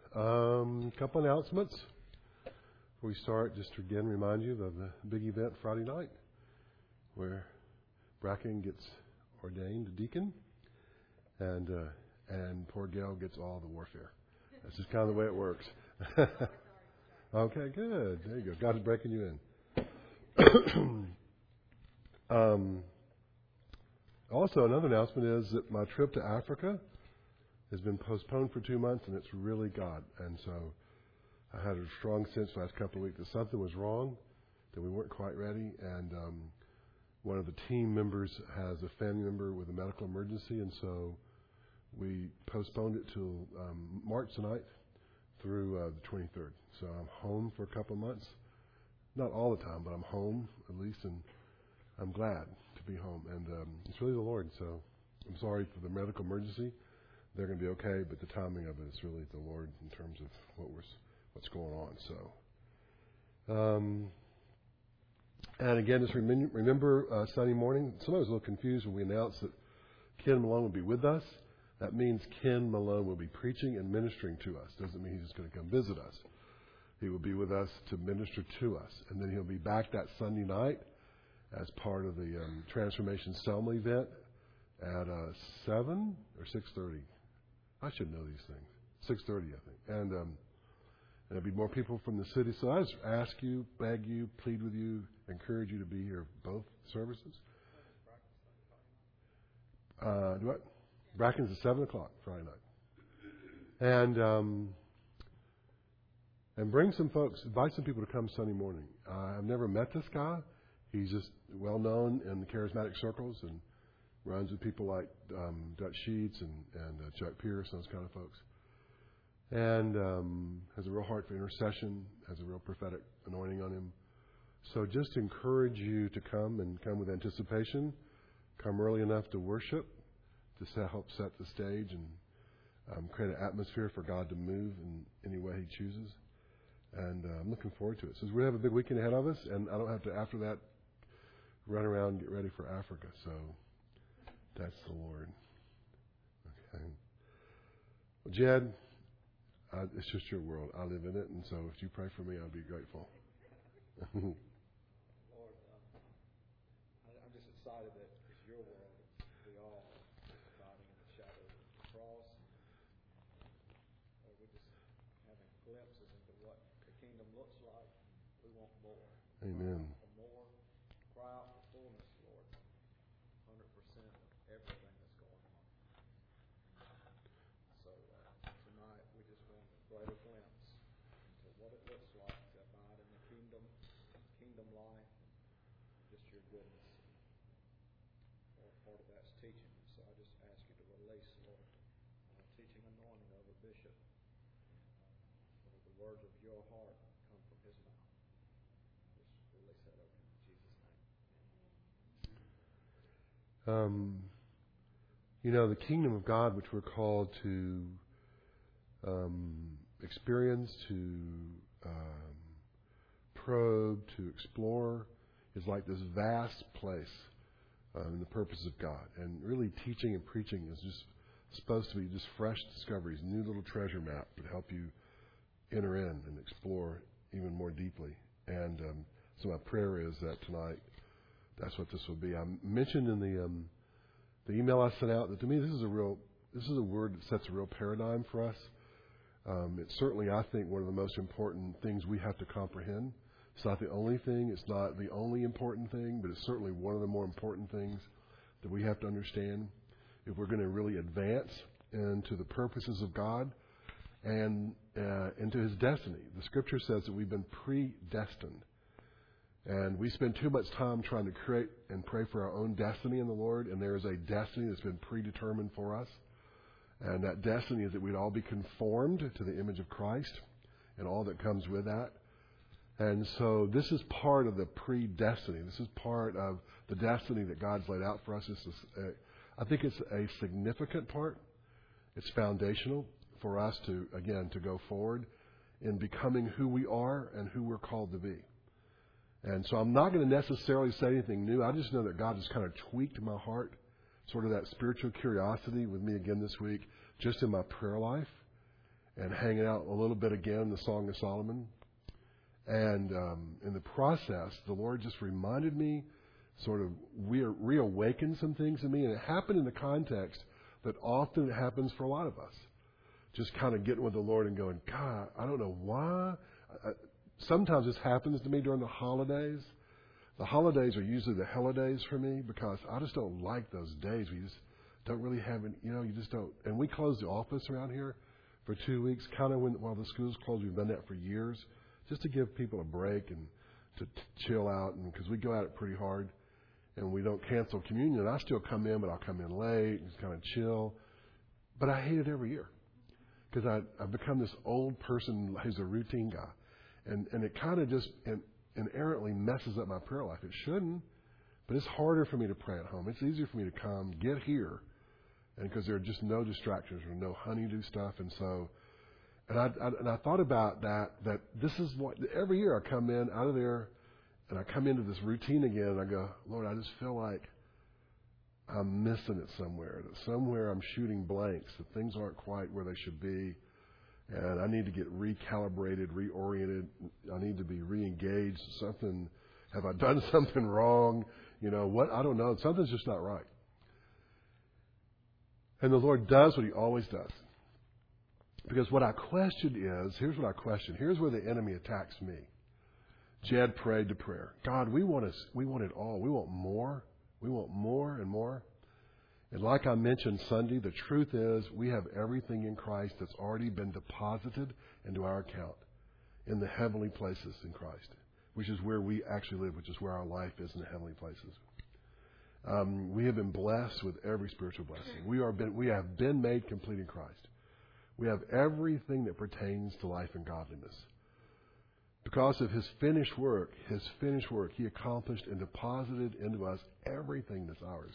Couple announcements. Before we start, just to again remind you of the big event Friday night where Bracken gets ordained a deacon and poor Gail gets all the warfare. That's just kind of the way it works. Okay, good. There you go. God is breaking you in. Also, another announcement is that my trip to Africa has been postponed for 2 months, and it's really God. And so I had a strong sense the last couple of weeks that something was wrong, that we weren't quite ready. And one of the team members has a family member with a medical emergency, and so we postponed it till March the 9th through the 23rd. So I'm home for a couple of months. Not all the time, but I'm home at least, and I'm glad to be home. And it's really the Lord, so I'm sorry for the medical emergency. They're going to be okay, but the timing of it is really the Lord in terms of what's going on. So, and again, just remember Sunday morning. Somebody was a little confused when we announced that Ken Malone would be with us. That means Ken Malone will be preaching and ministering to us. Doesn't mean he's just going to come visit us. He will be with us to minister to us, and then he'll be back that Sunday night as part of the Transformation Selma event at 7 or 6:30. I should know these things. 6:30, I think. And there'll be more people from the city. So I just ask you, beg you, plead with you, encourage you to be here both services. What? Bracken's at 7 o'clock Friday night. And bring some folks, invite some people to come Sunday morning. I've never met this guy. He's just well known in the charismatic circles and runs with people like Dutch Sheets and Chuck Pierce, those kind of folks. And has a real heart for intercession, has a real prophetic anointing on him. So just encourage you to come and come with anticipation. Come early enough to worship, to help set the stage and create an atmosphere for God to move in any way He chooses. And I'm looking forward to it. So we have a big weekend ahead of us, and I don't have to, after that, run around and get ready for Africa. So that's the Lord. Okay. Well, Jed, it's just your world. I live in it, and so if you pray for me, I'll be grateful. Lord, I'm just excited that it's your world. We all are abiding in the shadow of the cross. We're just having glimpses into what the kingdom looks like. We want more. Amen. More. Cry out for fullness, Lord. 100% of everything that's going on. So tonight we just want a greater glimpse into what it looks like to abide in the kingdom life, just your goodness. Lord, part of that's teaching. So I just ask you to release, Lord, teaching anointing over Bishop. Lord, the words of your heart come from his mouth. Just release that over in Jesus' name. The kingdom of God, which we're called to experience, to probe, to explore, is like this vast place in the purposes of God. And really teaching and preaching is just supposed to be just fresh discoveries, new little treasure map that help you enter in and explore even more deeply. And so my prayer is that tonight, that's what this will be. I mentioned in the email I sent out that to me this is a word that sets a real paradigm for us. It's certainly, I think, one of the most important things we have to comprehend. It's not the only thing. It's not the only important thing, but it's certainly one of the more important things that we have to understand if we're going to really advance into the purposes of God and into His destiny. The Scripture says that we've been predestined. And we spend too much time trying to create and pray for our own destiny in the Lord, and there is a destiny that's been predetermined for us. And that destiny is that we'd all be conformed to the image of Christ and all that comes with that. And so this is part of the predestiny. This is part of the destiny that God's laid out for us. I think it's a significant part. It's foundational for us to go forward in becoming who we are and who we're called to be. And so I'm not going to necessarily say anything new. I just know that God has kind of tweaked my heart, sort of that spiritual curiosity with me again this week, just in my prayer life. and hanging out a little bit again, the Song of Solomon. And in the process, the Lord just reminded me, sort of reawakened some things in me. And it happened in the context that often it happens for a lot of us. Just kind of getting with the Lord and going, God, I don't know why. Sometimes this happens to me during the holidays. The holidays are usually the holidays for me because I just don't like those days. We just don't really have any, you just don't. And we close the office around here for 2 weeks, kind of while the school's closed. We've done that for years, just to give people a break and to chill out, and because we go at it pretty hard, and we don't cancel communion. I still come in, but I'll come in late and just kind of chill. But I hate it every year because I've become this old person who's a routine guy, and it kind of just inherently messes up my prayer life. It shouldn't, but it's harder for me to pray at home. It's easier for me to come, get here, and because there are just no distractions or no honeydew stuff, and so, and I thought about that this is what every year I come in out of there, and I come into this routine again, and I go, Lord, I just feel like I'm missing it somewhere. That somewhere I'm shooting blanks. That things aren't quite where they should be, and I need to get recalibrated, reoriented. I need to be re-engaged. Something, have I done something wrong? What? I don't know. Something's just not right. And the Lord does what He always does. Because what I question is, here's what I question. Here's where the enemy attacks me. Jed prayed the prayer. God, we want it all. We want more. We want more and more. And like I mentioned Sunday, the truth is we have everything in Christ that's already been deposited into our account in the heavenly places in Christ, which is where we actually live, which is where our life is in the heavenly places. We have been blessed with every spiritual blessing. We have been made complete in Christ. We have everything that pertains to life and godliness. Because of His finished work, He accomplished and deposited into us everything that's ours.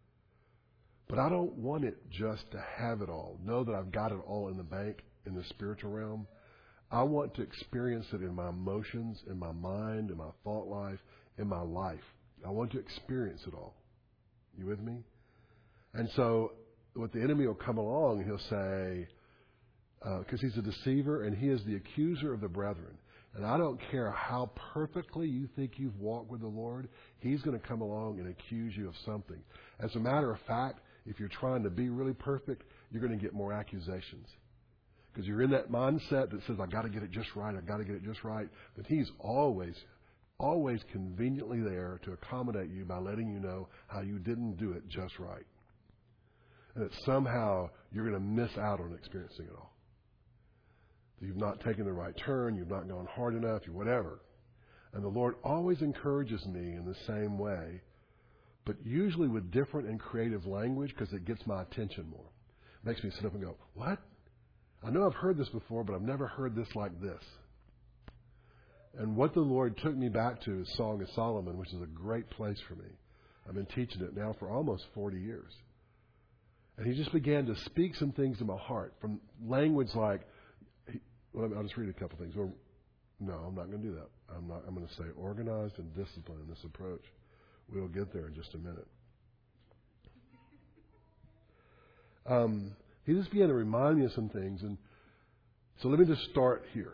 But I don't want it just to have it all. Know that I've got it all in the bank in the spiritual realm. I want to experience it in my emotions, in my mind, in my thought life, in my life. I want to experience it all. You with me? And so what the enemy will come along and he'll say, because he's a deceiver and he is the accuser of the brethren. And I don't care how perfectly you think you've walked with the Lord, he's going to come along and accuse you of something. As a matter of fact, if you're trying to be really perfect, you're going to get more accusations. Because you're in that mindset that says, I got to get it just right, I got to get it just right. But he's always conveniently there to accommodate you by letting you know how you didn't do it just right. And that somehow you're going to miss out on experiencing it all. You've not taken the right turn, you've not gone hard enough, you whatever. And the Lord always encourages me in the same way, but usually with different and creative language because it gets my attention more. It makes me sit up and go, what? I know I've heard this before, but I've never heard this like this. And what the Lord took me back to is Song of Solomon, which is a great place for me. I've been teaching it now for almost 40 years. And He just began to speak some things in my heart from language like, I'll just read a couple things. No, I'm not going to do that. I'm going to say organized and disciplined in this approach. We'll get there in just a minute. He just began to remind me of some things. And so let me just start here.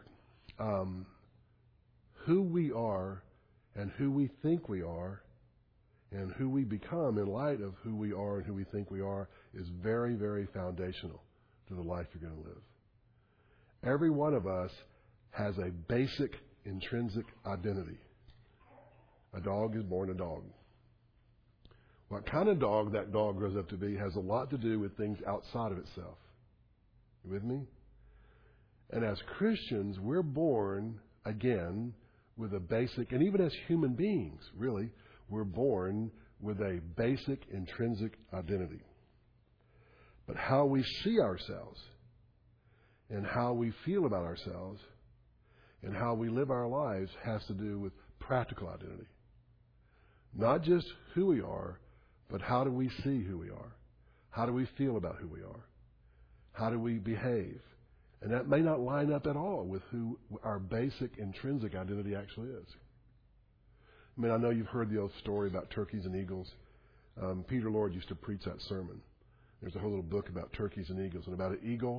Who we are and who we think we are and who we become in light of who we are and who we think we are is very, very foundational to the life you're going to live. Every one of us has a basic intrinsic identity. A dog is born a dog. What kind of dog that dog grows up to be has a lot to do with things outside of itself. You with me? And as Christians, we're born, again, with a basic, and even as human beings, really, we're born with a basic intrinsic identity. But how we see ourselves and how we feel about ourselves and how we live our lives has to do with practical identity. Not just who we are, but how do we see who we are? How do we feel about who we are? How do we behave? And that may not line up at all with who our basic intrinsic identity actually is. I mean, I know you've heard the old story about turkeys and eagles. Peter Lord used to preach that sermon. There's a whole little book about turkeys and eagles and about an eagle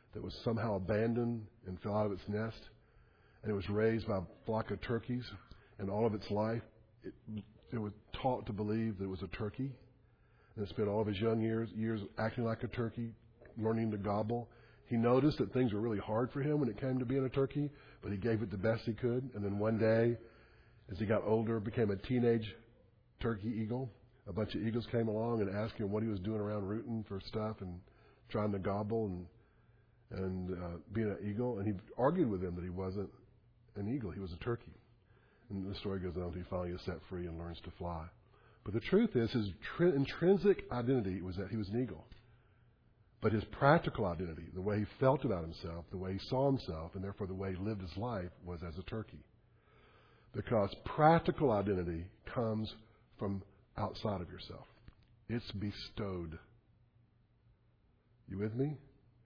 that was somehow abandoned and fell out of its nest, and it was raised by a flock of turkeys, and all of its life it was taught to believe that it was a turkey, and it spent all of his young years acting like a turkey, learning to gobble. He noticed that things were really hard for him when it came to being a turkey, but he gave it the best he could. And then one day, as he got older, became a teenage turkey eagle. A bunch of eagles came along and asked him what he was doing around rooting for stuff and trying to gobble and being an eagle. And he argued with them that he wasn't an eagle. He was a turkey. And the story goes on until he finally is set free and learns to fly. But the truth is, his intrinsic identity was that he was an eagle. But his practical identity, the way he felt about himself, the way he saw himself, and therefore the way he lived his life, was as a turkey. Because practical identity comes from outside of yourself. It's bestowed. You with me?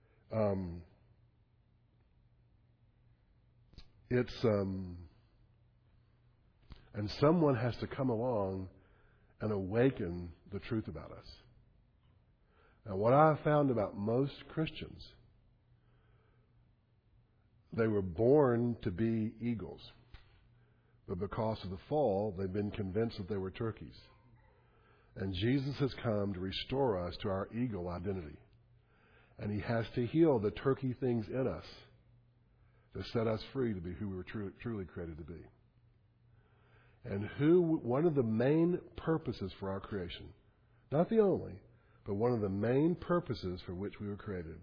And someone has to come along and awaken the truth about us. Now, what I have found about most Christians, they were born to be eagles. But because of the fall, they've been convinced that they were turkeys. And Jesus has come to restore us to our eagle identity. And he has to heal the turkey things in us to set us free to be who we were truly created to be. And one of the main purposes for our creation, not the only, but one of the main purposes for which we were created,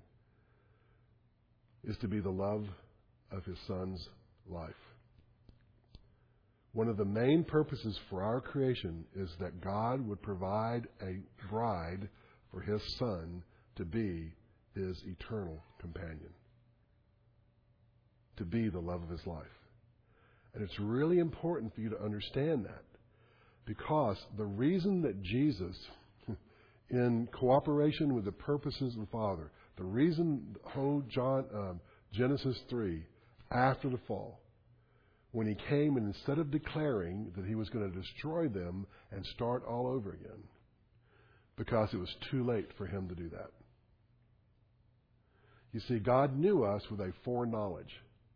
is to be the love of his Son's life. One of the main purposes for our creation is that God would provide a bride for his Son to be his eternal companion, to be the love of his life. And it's really important for you to understand that, because the reason that Jesus, in cooperation with the purposes of the Father, the reason Genesis 3, after the fall, when he came and instead of declaring that he was going to destroy them and start all over again, because it was too late for him to do that. You see, God knew us with a foreknowledge.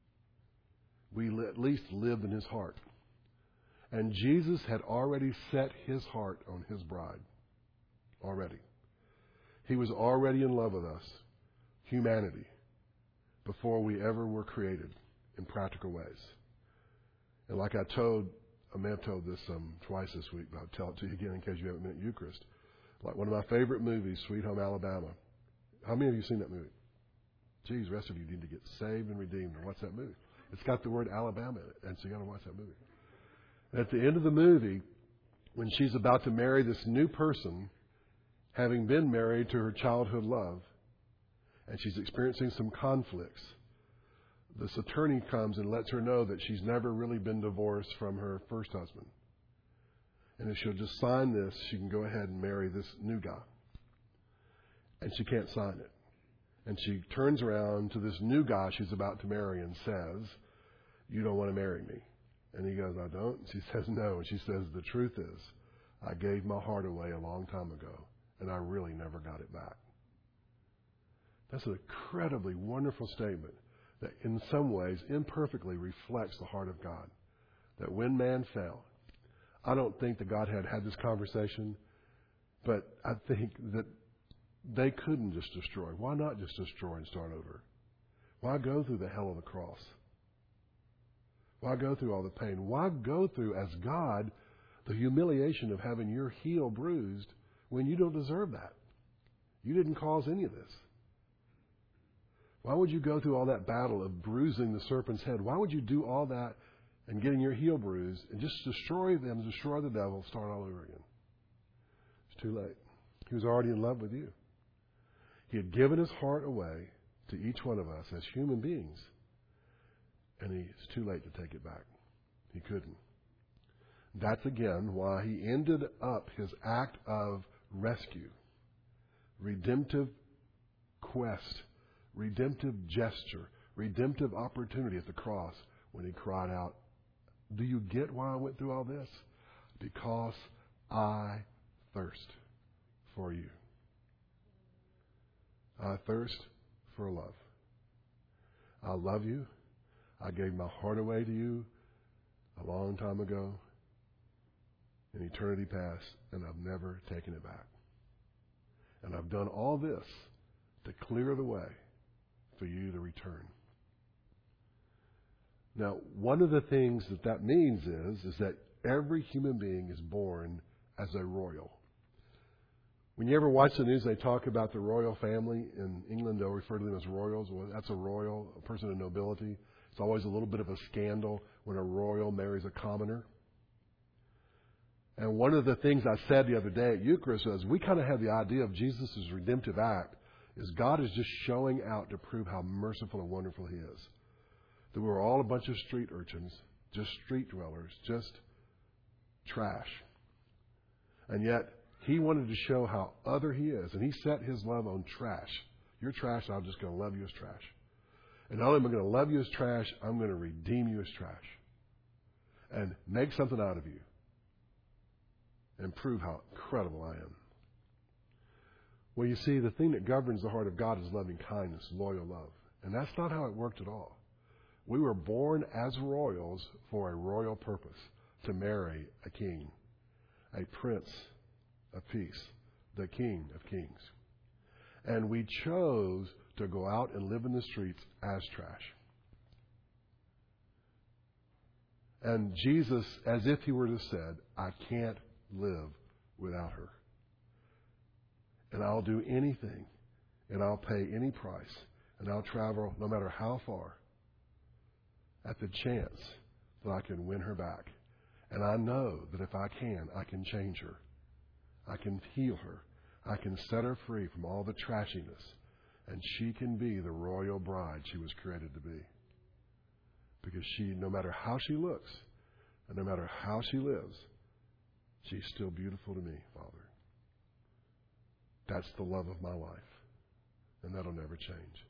We at least lived in his heart. And Jesus had already set his heart on his bride. Already. He was already in love with us, humanity, before we ever were created in practical ways. And like I may have told this twice this week, but I'll tell it to you again in case you haven't been at Eucharist. Like one of my favorite movies, Sweet Home Alabama. How many of you seen that movie? Geez, the rest of you need to get saved and redeemed and watch that movie. It's got the word Alabama in it, and so you got to watch that movie. And at the end of the movie, when she's about to marry this new person, having been married to her childhood love, and she's experiencing some conflicts, this attorney comes and lets her know that she's never really been divorced from her first husband. And if she'll just sign this, she can go ahead and marry this new guy. And she can't sign it. And she turns around to this new guy she's about to marry and says, "You don't want to marry me." And he goes, "I don't." And she says, "No." And she says, "The truth is, I gave my heart away a long time ago, and I really never got it back." That's an incredibly wonderful statement that in some ways imperfectly reflects the heart of God. That when man fell, I don't think that God had this conversation, but I think that they couldn't just destroy. Why not just destroy and start over? Why go through the hell of the cross? Why go through all the pain? Why go through, as God, the humiliation of having your heel bruised when you don't deserve that? You didn't cause any of this. Why would you go through all that battle of bruising the serpent's head? Why would you do all that and getting your heel bruised and just destroy them, destroy the devil, start all over again? It's too late. He was already in love with you. He had given his heart away to each one of us as human beings, and it's too late to take it back. He couldn't. That's again why he ended up his act of rescue, redemptive quest, redemptive gesture, redemptive opportunity at the cross when he cried out, "Do you get why I went through all this? Because I thirst for you. I thirst for love. I love you. I gave my heart away to you a long time ago, in eternity past, and I've never taken it back. And I've done all this to clear the way for you to return. Now, one of the things that means is that every human being is born as a royal. When you ever watch the news, they talk about the royal family. In England, they'll refer to them as royals. Well, that's a royal, a person of nobility. It's always a little bit of a scandal when a royal marries a commoner. And one of the things I said the other day at Eucharist was we kind of have the idea of Jesus' redemptive act is God is just showing out to prove how merciful and wonderful He is. That we were all a bunch of street urchins, just street dwellers, just trash. And yet, He wanted to show how other He is. And He set His love on trash. You're trash, I'm just going to love you as trash. And not only am I going to love you as trash, I'm going to redeem you as trash. And make something out of you. And prove how incredible I am. Well, you see, the thing that governs the heart of God is loving kindness, loyal love. And that's not how it worked at all. We were born as royals for a royal purpose, to marry a king, a prince of peace, the King of Kings. And we chose to go out and live in the streets as trash. And Jesus, as if He were to have said, I can't live without her. And I'll do anything, and I'll pay any price, and I'll travel no matter how far at the chance that I can win her back. And I know that if I can change her. I can heal her. I can set her free from all the trashiness. And she can be the royal bride she was created to be. Because she, no matter how she looks, and no matter how she lives, she's still beautiful to me, Father. That's the love of my life. And that'll never change.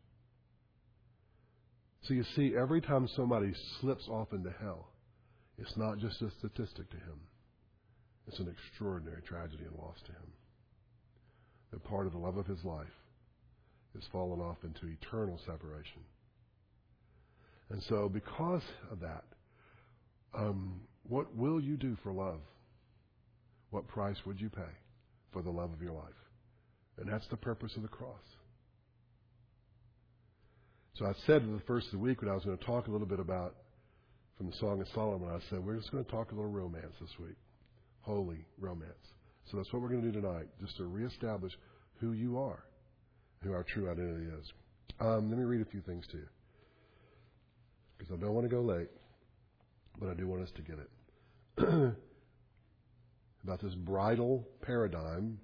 So you see, every time somebody slips off into hell, it's not just a statistic to Him. It's an extraordinary tragedy and loss to Him. That part of the love of His life is fallen off into eternal separation. And so because of that, what will you do for love? What price would you pay for the love of your life? And that's the purpose of the cross. So I said in the first of the week when I was going to talk a little bit about, from the Song of Solomon, I said, we're just going to talk a little romance this week. Holy romance. So that's what we're going to do tonight, just to reestablish who you are, who our true identity is. Let me read a few things to you. Because I don't want to go late, but I do want us to get it. About this bridal paradigm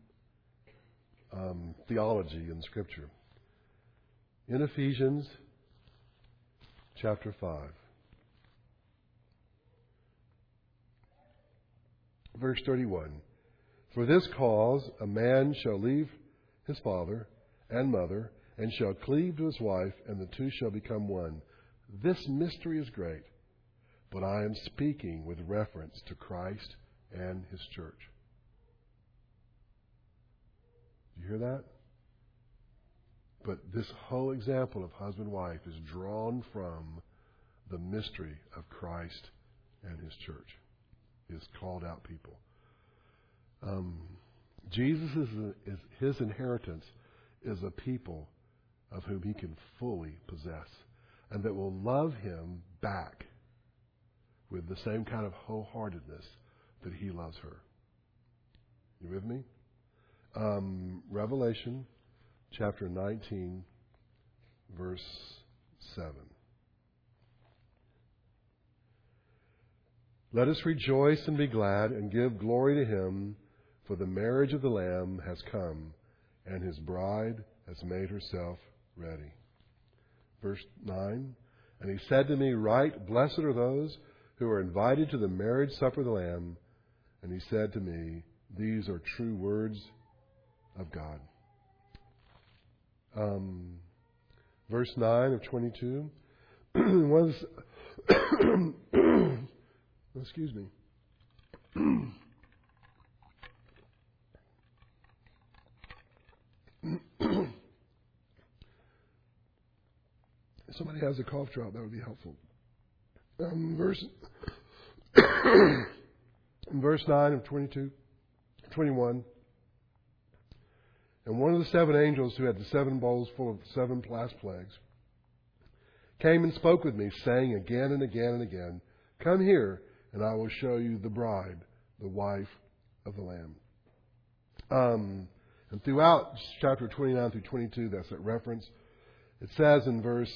theology in Scripture. In Ephesians chapter 5, verse 31, for this cause a man shall leave his father and mother, and shall cleave to his wife, and the two shall become one. This mystery is great, but I am speaking with reference to Christ and His church. Do you hear that? But this whole example of husband-wife is drawn from the mystery of Christ and His church, His called out people. Jesus is His inheritance is a people of whom He can fully possess, and that will love Him back with the same kind of wholeheartedness that He loves her. You with me? Revelation chapter 19, verse 7. Let us rejoice and be glad and give glory to Him, for the marriage of the Lamb has come, and His bride has made herself ready. Verse 9, and He said to me, write, blessed are those who are invited to the marriage supper of the Lamb. And He said to me, these are true words of God. Verse 9 of 22 was, excuse me. somebody has a cough drop, that would be helpful. Verse 9 of 21. And one of the 7 angels who had the 7 bowls full of 7 last plagues came and spoke with me, saying again and again and again, "Come here, and I will show you the bride, the wife of the Lamb." And throughout chapter 29 through 22, that's that reference. It says in verse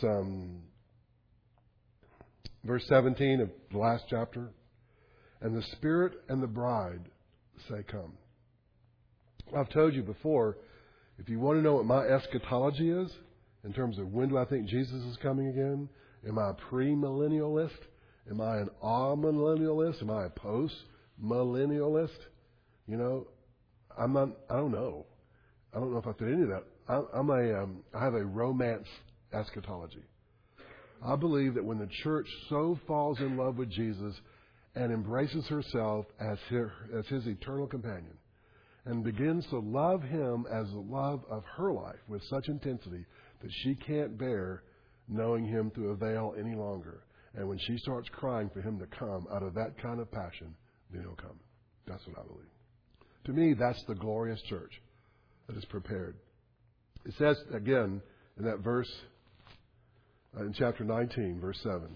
17 of the last chapter, "And the Spirit and the bride say, come." I've told you before, if you want to know what my eschatology is, in terms of when do I think Jesus is coming again, am I a premillennialist? Am I an amillennialist? Am I a post-millennialist? You know, I don't know. I don't know if I fit any of that. I have a romance eschatology. I believe that when the church so falls in love with Jesus and embraces herself as his eternal companion and begins to love him as the love of her life with such intensity that she can't bear knowing him through a veil any longer. And when she starts crying for him to come out of that kind of passion, then he'll come. That's what I believe. To me, that's the glorious church that is prepared. It says again in that verse, in chapter 19, verse 7.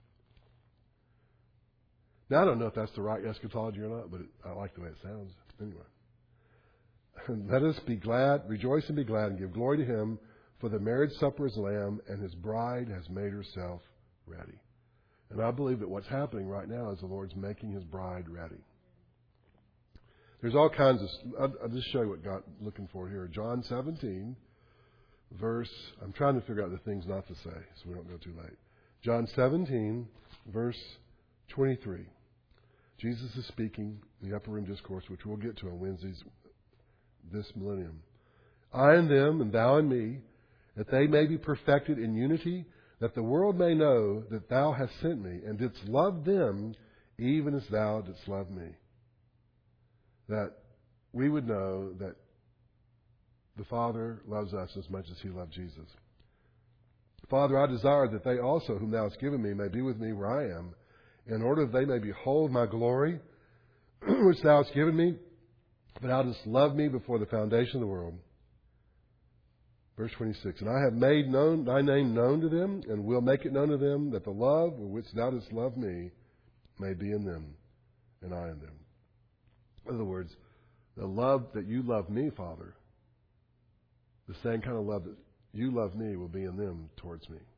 Now, I don't know if that's the right eschatology or not, but I like the way it sounds. Anyway. Let us be glad, rejoice and be glad, and give glory to him, for the marriage supper is lamb, and his bride has made herself ready. And I believe that what's happening right now is the Lord's making his bride ready. There's all kinds of... I'll just show you what God's looking for here. John 17, verse... I'm trying to figure out the things not to say, so we don't go too late. John 17, verse 23. Jesus is speaking in the Upper Room Discourse, which we'll get to on Wednesdays this millennium. I and them, and thou and me, that they may be perfected in unity, that the world may know that thou hast sent me, and didst love them even as thou didst love me. That we would know that the Father loves us as much as he loved Jesus. Father, I desire that they also, whom thou hast given me, may be with me where I am, in order that they may behold my glory, which thou hast given me, but thou didst love me before the foundation of the world. Verse 26, and I have made known thy name known to them, and will make it known to them, that the love with which thou didst love me may be in them, and I in them. In other words, the love that you love me, Father, the same kind of love that you love me will be in them towards me.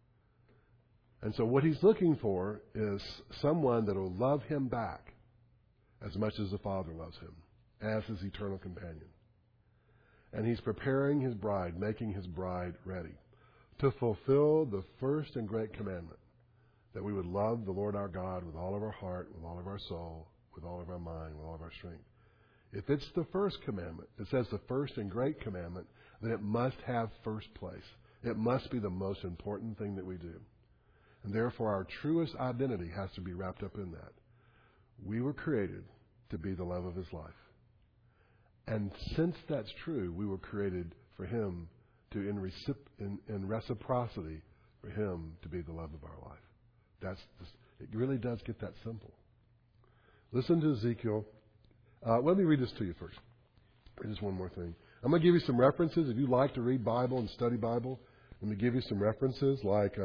And so what he's looking for is someone that will love him back as much as the Father loves him, as his eternal companion. And he's preparing his bride, making his bride ready to fulfill the first and great commandment, that we would love the Lord our God with all of our heart, with all of our soul, with all of our mind, with all of our strength. If it's the first commandment, it says the first and great commandment, then it must have first place. It must be the most important thing that we do. And therefore our truest identity has to be wrapped up in that. We were created to be the love of his life. And since that's true, we were created for him to, in reciprocity, for him to be the love of our life. It really does get that simple. Listen to Ezekiel. Let me read this to you first. Just one more thing. I'm going to give you some references. If you like to read Bible and study Bible, let me give you some references like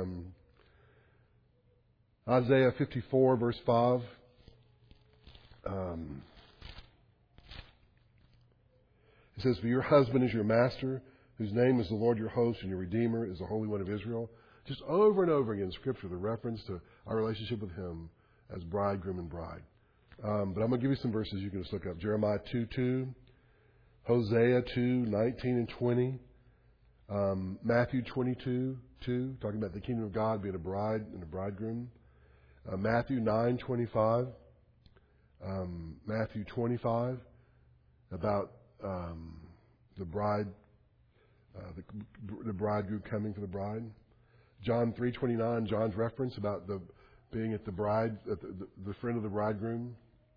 Isaiah 54, verse 5. It says, for your husband is your master, whose name is the Lord your host, and your Redeemer is the Holy One of Israel. Just over and over again in Scripture, the reference to our relationship with him as bridegroom and bride. But I'm going to give you some verses you can just look up. Jeremiah 2:2, Hosea 2:19 and 20, Matthew 22:2, talking about the kingdom of God being a bride and a bridegroom. Matthew 9:25, Matthew 25, about the bride, the bridegroom coming for the bride. John 3:29, John's reference about being at the bride, at the friend of the bridegroom.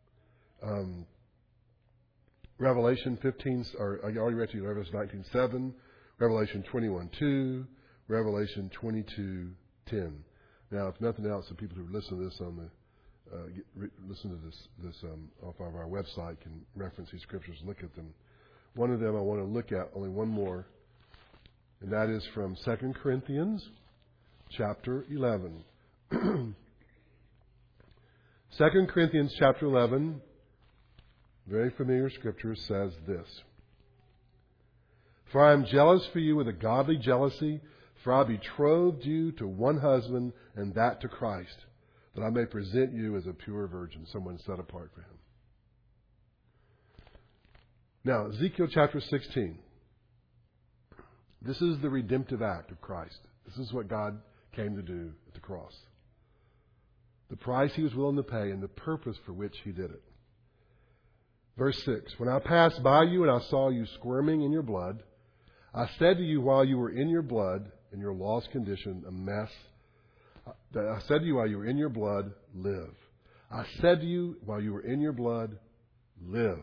Revelation 15, or I already read to you Revelation 19:7, Revelation 21:2, Revelation 22:2. 10. Now, if nothing else, the people who listen to this on the listen to this off of our website can reference these scriptures, look at them. One of them I want to look at, only one more, and that is from 2 Corinthians chapter 11. 2 Corinthians chapter 11, very familiar scripture, says this. For I am jealous for you with a godly jealousy, for I betrothed you to one husband, and that to Christ, that I may present you as a pure virgin, someone set apart for him. Now, Ezekiel chapter 16. This is the redemptive act of Christ. This is what God came to do at the cross. The price he was willing to pay and the purpose for which he did it. Verse 6. When I passed by you and I saw you squirming in your blood, I said to you while you were in your blood, in your lost condition, a mess, I said to you while you were in your blood, live. I said to you while you were in your blood, live.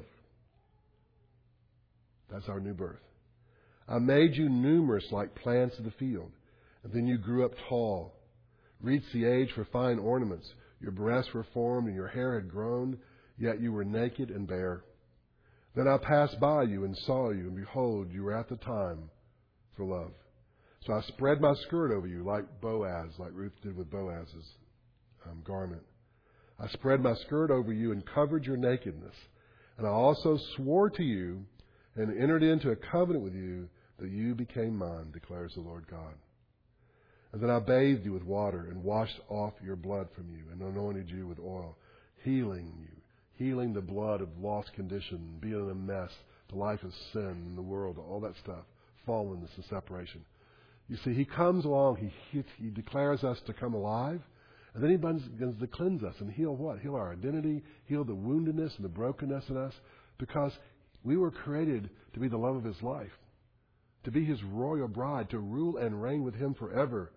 That's our new birth. I made you numerous like plants of the field. And then you grew up tall, reached the age for fine ornaments. Your breasts were formed and your hair had grown, yet you were naked and bare. Then I passed by you and saw you, and behold, you were at the time for love. So I spread my skirt over you like Boaz, like Ruth did with Boaz's garment. I spread my skirt over you and covered your nakedness. And I also swore to you and entered into a covenant with you that you became mine, declares the Lord God. And then I bathed you with water and washed off your blood from you and anointed you with oil, healing you, healing the blood of lost condition, being in a mess, the life of sin in the world, all that stuff, fallenness and separation. You see, he comes along, he declares us to come alive, and then he begins to cleanse us and heal what? Heal our identity, heal the woundedness and the brokenness in us, because we were created to be the love of his life, to be his royal bride, to rule and reign with him forever.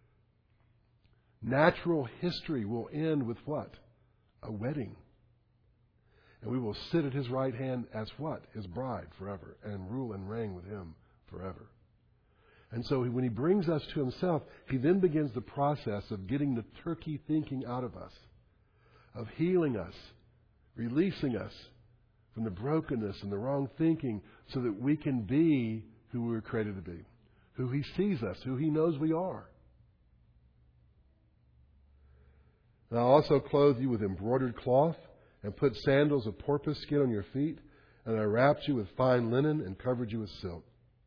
Natural history will end with what? A wedding. And we will sit at his right hand as what? His bride forever, and rule and reign with him forever. And so when he brings us to himself, he then begins the process of getting the turkey thinking out of us, of healing us, releasing us from the brokenness and the wrong thinking so that we can be who we were created to be, who he sees us, who he knows we are. And I also clothed you with embroidered cloth and put sandals of porpoise skin on your feet, and I wrapped you with fine linen and covered you with silk.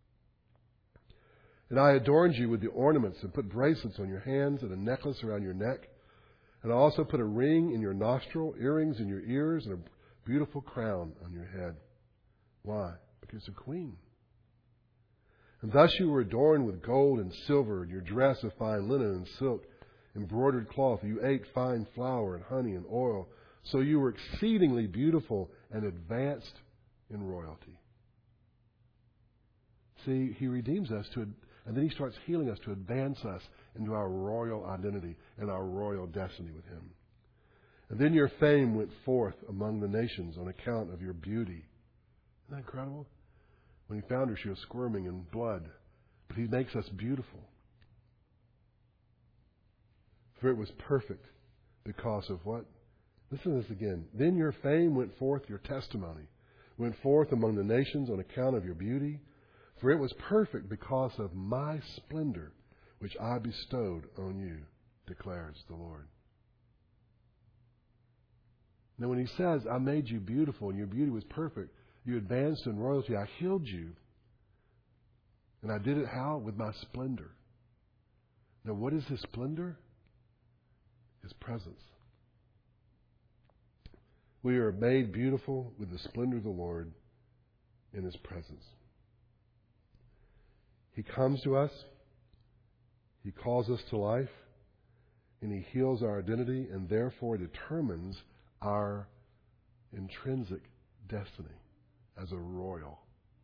And I adorned you with the ornaments and put bracelets on your hands and a necklace around your neck. And I also put a ring in your nostril, earrings in your ears, and a beautiful crown on your head. Why? Because you're a queen. And thus you were adorned with gold and silver, and your dress of fine linen and silk, embroidered cloth. You ate fine flour and honey and oil. So you were exceedingly beautiful and advanced in royalty. See, he redeems us and then he starts healing us to advance us into our royal identity and our royal destiny with him. And then your fame went forth among the nations on account of your beauty. Isn't that incredible? When he found her, she was squirming in blood. But he makes us beautiful. For it was perfect because of what? Listen to this again. Then your fame went forth, your testimony went forth among the nations on account of your beauty. For it was perfect because of my splendor, which I bestowed on you, declares the Lord. Now when he says, I made you beautiful and your beauty was perfect, you advanced in royalty, I healed you. And I did it how? With my splendor. Now what is his splendor? His presence. We are made beautiful with the splendor of the Lord in his presence. He comes to us, he calls us to life, and he heals our identity and therefore determines our intrinsic destiny as a royal.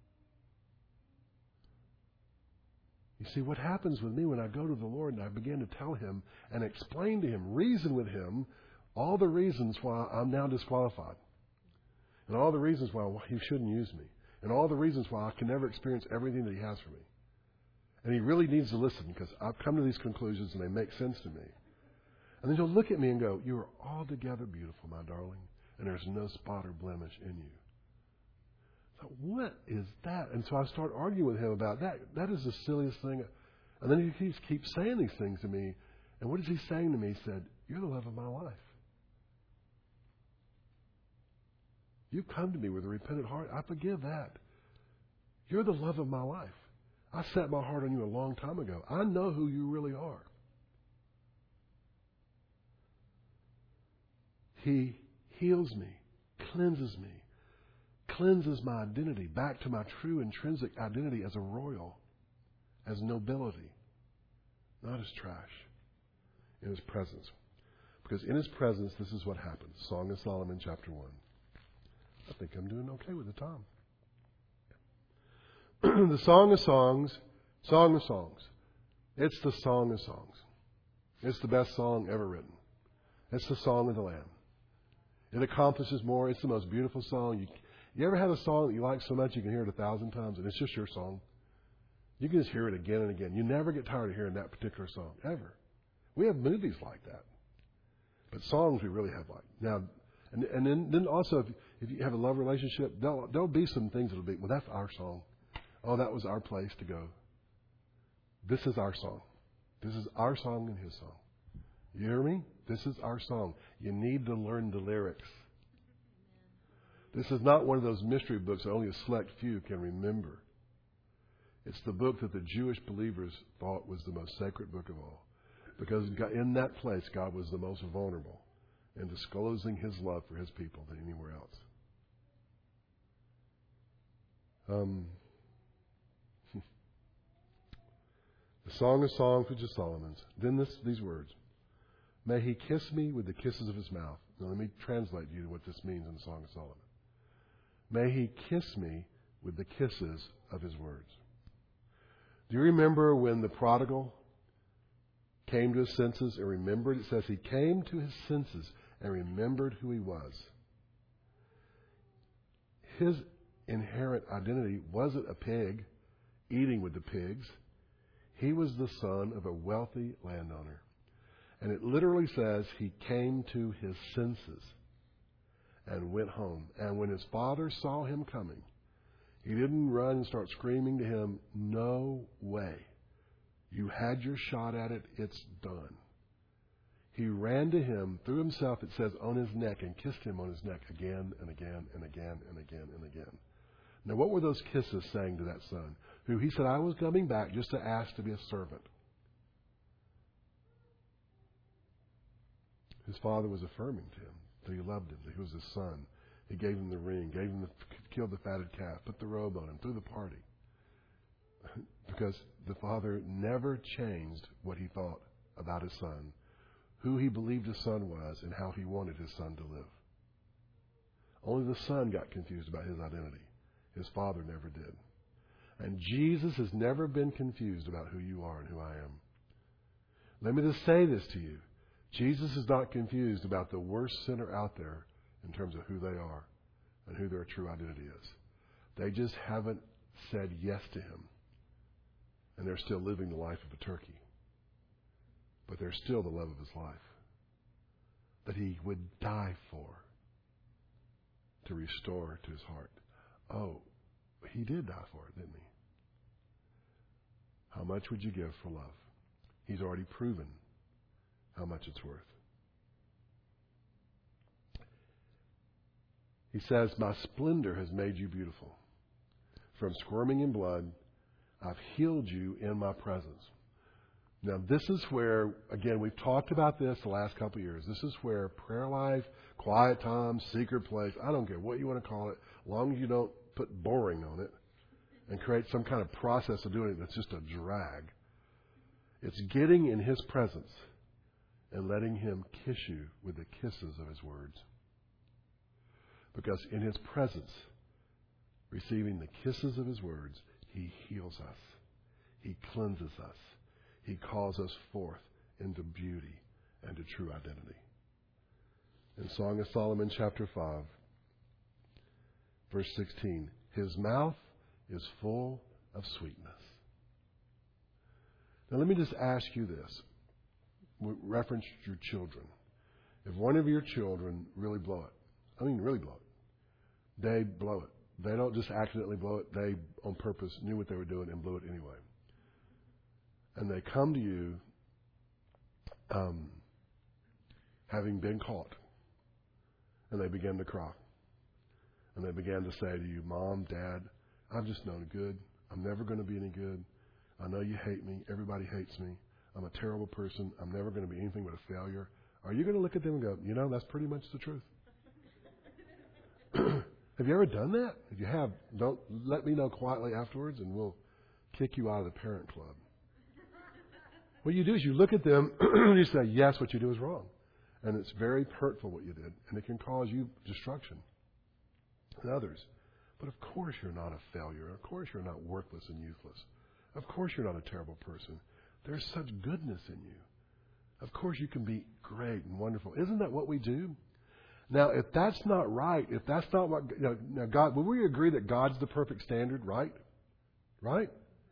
You see, what happens with me when I go to the Lord and I begin to tell him and explain to him, reason with him, all the reasons why I'm now disqualified, and all the reasons why he shouldn't use me, and all the reasons why I can never experience everything that he has for me. And he really needs to listen because I've come to these conclusions and they make sense to me. And then he'll look at me and go, you are altogether beautiful, my darling, and there's no spot or blemish in you. So what is that? And so I start arguing with him about that. That is the silliest thing. And then he keeps saying these things to me. And what is he saying to me? He said, you're the love of my life. You've come to me with a repentant heart. I forgive that. You're the love of my life. I set my heart on you a long time ago. I know who you really are. He heals me, cleanses my identity back to my true intrinsic identity as a royal, as nobility, not as trash, in His presence. Because in His presence, this is what happens. Song of Solomon, chapter 1. I think I'm doing okay with the time. The Song of Songs, Song of Songs. It's the Song of Songs. It's the best song ever written. It's the Song of the Lamb. It accomplishes more. It's the most beautiful song. You ever had a song that you like so much you can hear it 1,000 times and it's just your song? You can just hear it again and again. You never get tired of hearing that particular song, ever. We have movies like that. But songs we really have like. Now, and then also, if you have a love relationship, there'll be some things that'll be, well, that's our song. Oh, that was our place to go. This is our song. This is our song and His song. You hear me? This is our song. You need to learn the lyrics. This is not one of those mystery books that only a select few can remember. It's the book that the Jewish believers thought was the most sacred book of all. Because in that place, God was the most vulnerable in disclosing His love for His people than anywhere else. The Song of Songs, which is Solomon's. Then these words. May He kiss me with the kisses of His mouth. Now let me translate to you what this means in the Song of Solomon. May He kiss me with the kisses of His words. Do you remember when the prodigal came to his senses and remembered? It says he came to his senses and remembered who he was. His inherent identity wasn't a pig eating with the pigs. He was the son of a wealthy landowner. And it literally says he came to his senses and went home. And when his father saw him coming, he didn't run and start screaming to him, no way. You had your shot at it. It's done. He ran to him, threw himself, it says, on his neck and kissed him on his neck again and again and again and again and again. Now, what were those kisses saying to that son? Who he said, I was coming back just to ask to be a servant. His father was affirming to him that he loved him, that he was his son. He gave him the ring, killed the fatted calf, put the robe on him, threw the party. Because the father never changed what he thought about his son, who he believed his son was, and how he wanted his son to live. Only the son got confused about his identity. His father never did. And Jesus has never been confused about who you are and who I am. Let me just say this to you. Jesus is not confused about the worst sinner out there in terms of who they are and who their true identity is. They just haven't said yes to Him. And they're still living the life of a turkey. But they're still the love of His life. That He would die for. To restore to His heart. Oh, He did die for it, didn't He? How much would you give for love? He's already proven how much it's worth. He says, my splendor has made you beautiful. From squirming in blood, I've healed you in my presence. Now, this is where, again, we've talked about this the last couple of years. This is where prayer life, quiet time, secret place, I don't care what you want to call it, as long as you don't put boring on it and create some kind of process of doing it that's just a drag. It's getting in His presence and letting Him kiss you with the kisses of His words. Because in His presence, receiving the kisses of His words, He heals us. He cleanses us. He calls us forth into beauty and to true identity. In Song of Solomon, chapter 5, verse 16, His mouth is full of sweetness. Now let me just ask you this. Reference your children. If one of your children really blow it, really blow it, they blow it. They don't just accidentally blow it. They, on purpose, knew what they were doing and blew it anyway. And they come to you having been caught. And they begin to cry. And they began to say to you, Mom, Dad, I've just known good. I'm never going to be any good. I know you hate me. Everybody hates me. I'm a terrible person. I'm never going to be anything but a failure. Are you going to look at them and go, that's pretty much the truth? Have you ever done that? If you have, don't let me know quietly afterwards and we'll kick you out of the parent club. What you do is you look at them and you say, yes, what you do is wrong. And it's very hurtful what you did. And it can cause you destruction and others. But of course you're not a failure. Of course you're not worthless and useless. Of course you're not a terrible person. There's such goodness in you. Of course you can be great and wonderful. Isn't that what we do? Now, if that's not right, if that's not what, now God, will we agree that God's the perfect standard, right? Right?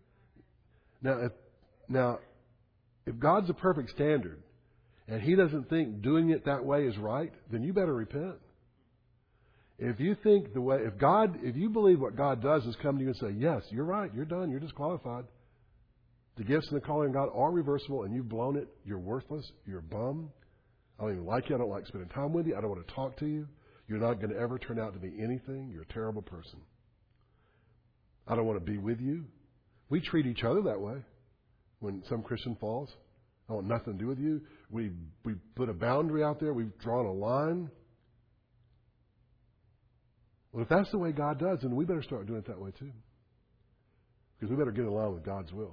Now, if God's the perfect standard and He doesn't think doing it that way is right, then you better repent. If you think if you believe what God does is come to you and say, yes, you're right, you're done, you're disqualified. The gifts and the calling of God are reversible and you've blown it, you're worthless, you're a bum. I don't even like you. I don't like spending time with you. I don't want to talk to you. You're not going to ever turn out to be anything. You're a terrible person. I don't want to be with you. We treat each other that way. When some Christian falls, I want nothing to do with you. We put a boundary out there. We've drawn a line. Well, if that's the way God does, then we better start doing it that way too. Because we better get in line with God's will.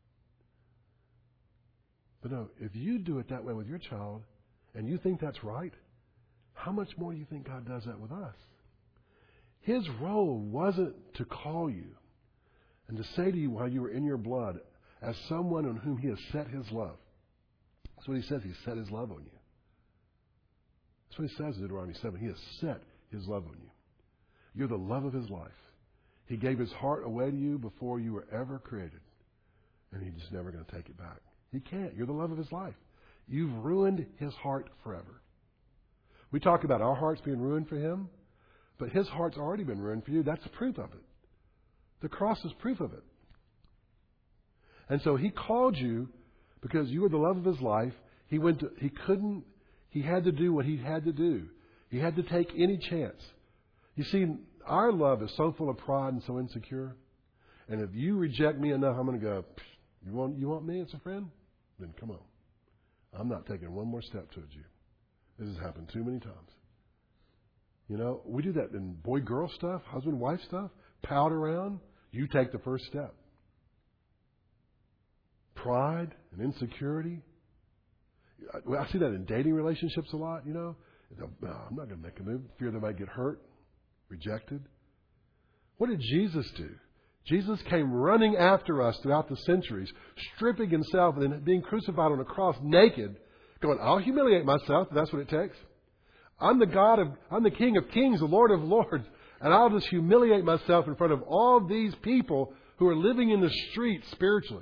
But no, if you do it that way with your child, and you think that's right, how much more do you think God does that with us? His role wasn't to call you and to say to you while you were in your blood as someone on whom He has set His love. That's what He says. He set His love on you. That's what He says in Deuteronomy 7. He has set His love on you. You're the love of His life. He gave His heart away to you before you were ever created. And He's just never going to take it back. He can't. You're the love of His life. You've ruined His heart forever. We talk about our hearts being ruined for Him, but His heart's already been ruined for you. That's the proof of it. The cross is proof of it. And so He called you because you were the love of His life. He had to do what He had to do. He had to take any chance. You see, our love is so full of pride and so insecure. And if you reject me enough, I'm going to go, you want me as a friend? Then come on. I'm not taking one more step towards you. This has happened too many times. We do that in boy-girl stuff, husband-wife stuff, pout around. You take the first step. Pride and insecurity. I see that in dating relationships a lot, No, I'm not going to make a move. Fear they might get hurt, rejected. What did Jesus do? Jesus came running after us throughout the centuries, stripping Himself and then being crucified on a cross naked, going, I'll humiliate myself if that's what it takes. I'm the King of Kings, the Lord of Lords, and I'll just humiliate myself in front of all these people who are living in the streets spiritually.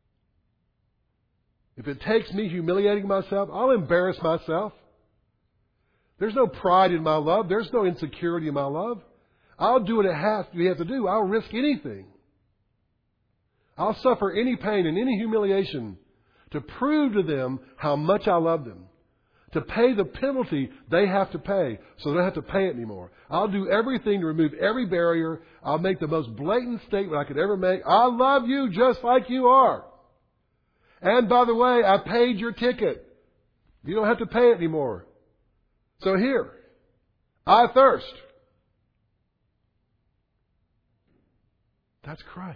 If it takes me humiliating myself, I'll embarrass myself. There's no pride in my love. There's no insecurity in my love. I'll do what we have to do. I'll risk anything. I'll suffer any pain and any humiliation to prove to them how much I love them. To pay the penalty they have to pay so they don't have to pay it anymore. I'll do everything to remove every barrier. I'll make the most blatant statement I could ever make. I love you just like you are. And by the way, I paid your ticket. You don't have to pay it anymore. So here, I thirst. That's Christ.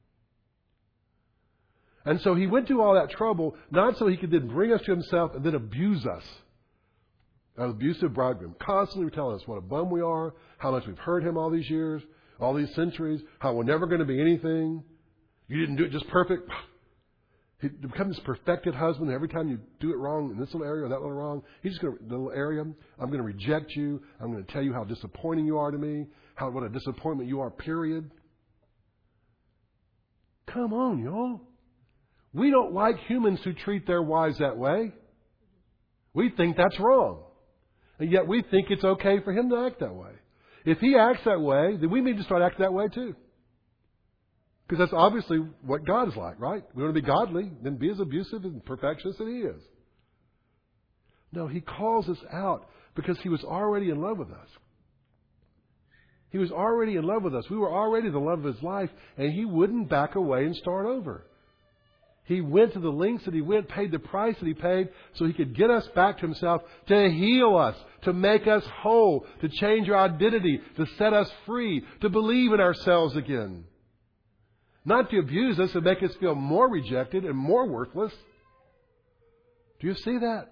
And so He went through all that trouble, not so He could then bring us to Himself and then abuse us. An abusive bridegroom, constantly telling us what a bum we are, how much we've hurt Him all these years, all these centuries, how we're never going to be anything. You didn't do it just perfect. He becomes this perfected husband. Every time you do it wrong in this little area or that little wrong, He's just going to, the little area, I'm going to reject you. I'm going to tell you how disappointing you are to me, what a disappointment you are, period. Come on, y'all. We don't like humans who treat their wives that way. We think that's wrong. And yet we think it's okay for him to act that way. If he acts that way, then we need to start acting that way too. Because that's obviously what God is like, right? We want to be godly, then be as abusive and perfectionist as he is. No, he calls us out because he was already in love with us. He was already in love with us. We were already the love of his life, and he wouldn't back away and start over. He went to the lengths that he went, paid the price that he paid, so he could get us back to himself, to heal us, to make us whole, to change our identity, to set us free, to believe in ourselves again. Not to abuse us and make us feel more rejected and more worthless. Do you see that?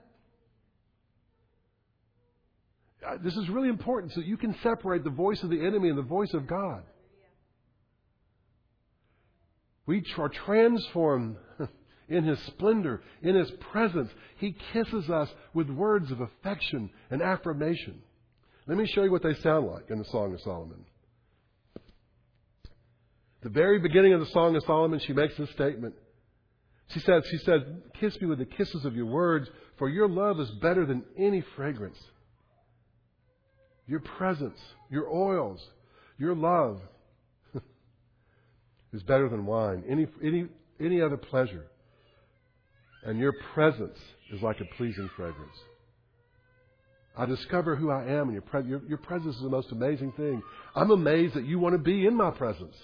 This is really important so you can separate the voice of the enemy and the voice of God. We are transformed in his splendor, in his presence. He kisses us with words of affection and affirmation. Let me show you what they sound like in the Song of Solomon. The very beginning of the Song of Solomon, she makes this statement. She said, "Kiss me with the kisses of your words, for your love is better than any fragrance." Your presence, your oils, your love is better than wine, any other pleasure. And your presence is like a pleasing fragrance. I discover who I am, and your presence is the most amazing thing. I'm amazed that you want to be in my presence.